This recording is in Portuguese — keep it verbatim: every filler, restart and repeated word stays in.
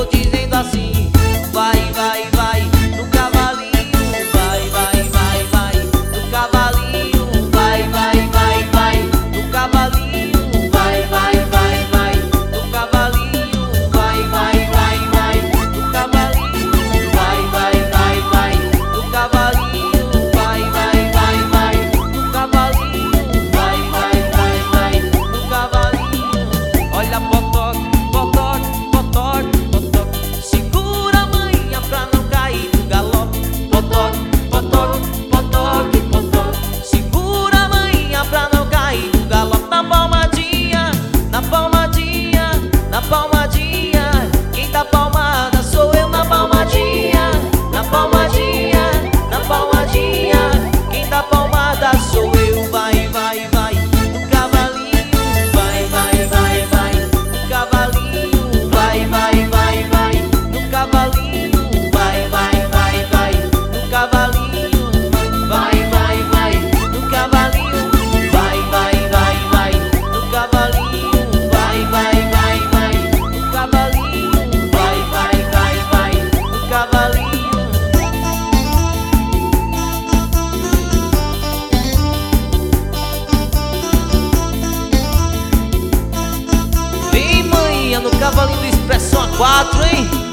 tô dizendo assim: vai, vai, vai, no cavalinho, vai, vai, vai, vai, no cavalinho, vai, vai, vai, vai, no cavalinho, vai, vai, vai, vai, no cavalinho, vai, vai, vai, vai, no cavalinho, vai, vai, vai, vai, no cavalinho, vai, vai, vai, vai, no cavalinho, vai, vai, vai, vai, no cavalinho. Olha, potoque, potoque, potoque, potoque, segura a manha pra não cair do galope. Potoque, potoque, potoque, potoque, segura a manha pra não cair do galope. Na palmadinha, na palmadinha, na palmadinha, quem dá palmada sou eu. Na palmadinha, na palmadinha, na palmadinha, quem dá palmada sou eu. Vai, vai, vai, no cavalinho, vai, vai, vai, vai, no cavalinho, vai, vai, vai, vai, no cavalinho, vai, vai, vai, vai, no cavalinho, vai, vai, vai, no cavalinho, vai, vai, vai, vai, no cavalinho, vai, vai, vai, vai, no cavalinho, vai, vai, vai, vai, no cavalinho. Vem, manhã, no cavalinho do Expressão A quatro, hein?